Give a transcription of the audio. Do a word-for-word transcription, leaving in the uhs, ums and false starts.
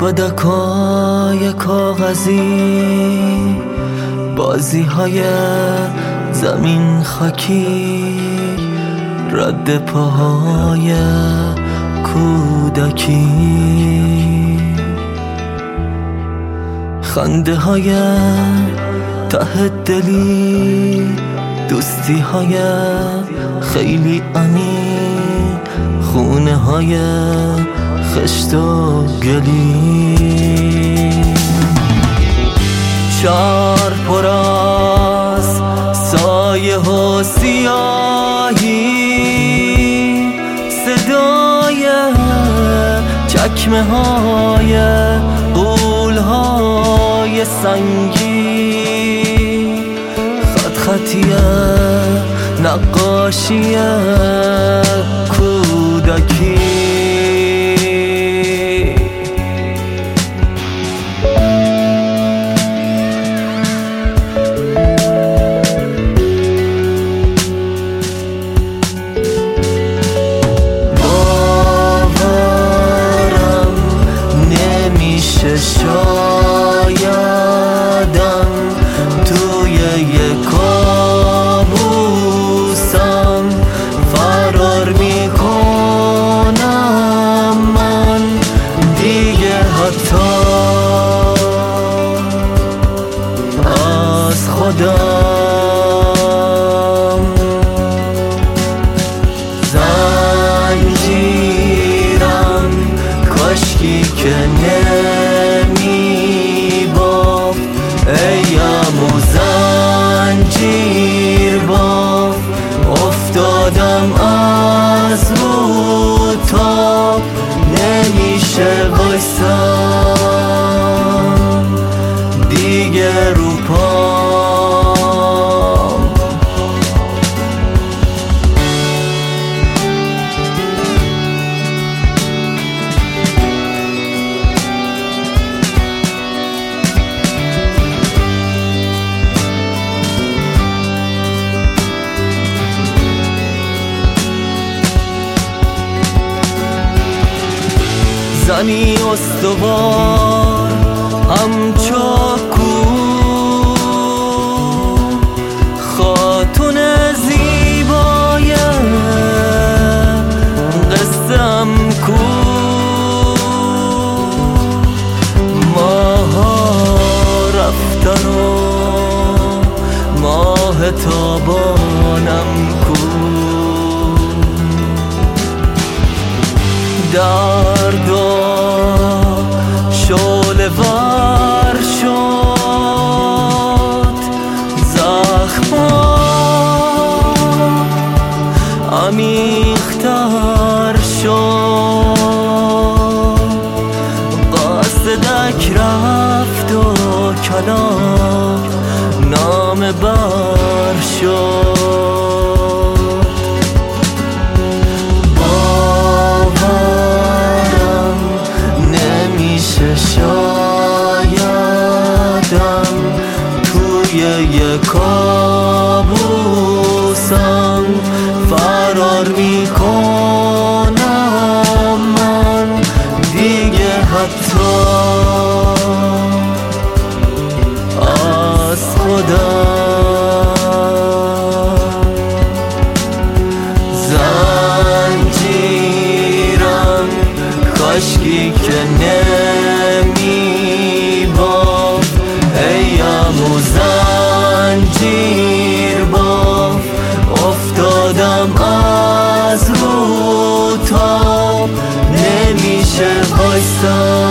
بدکای کاغذی، بازی های زمین خاکی، رد پاهای کودکی، خنده های ته دلی، دوستی های خیلی عمیق، خونه های خشت و گلی، شهر پر از سایه و سیاهی، صدای چکمه های غول های سنگی، خط خطی نقاشی کودکی. شایدم توی یک کابوسم فرار میکنم من دیگه، حتی از خودم. زنجیرم کاشکی که ایم و زنجیر باف، افتادم از رو تاب، نمیشه بایستم دیگه رو پام. زنی استوار همچو کوه، خاتون زیبای قصه‌ام کو، ماها رفتن و ماه تابانم کو، درد و شعله ور شد، زخما عمیق‌تر شد، قاصدک رفت و کلام نامه بر شد. شایدم توی یک کابوسم فرار میکنم من دیگه، حتی از خودم. زنجیرم کاشکی که نمی باف، ایم و زنجیر باف، افتادم از رو تاب، نمیشه بایستم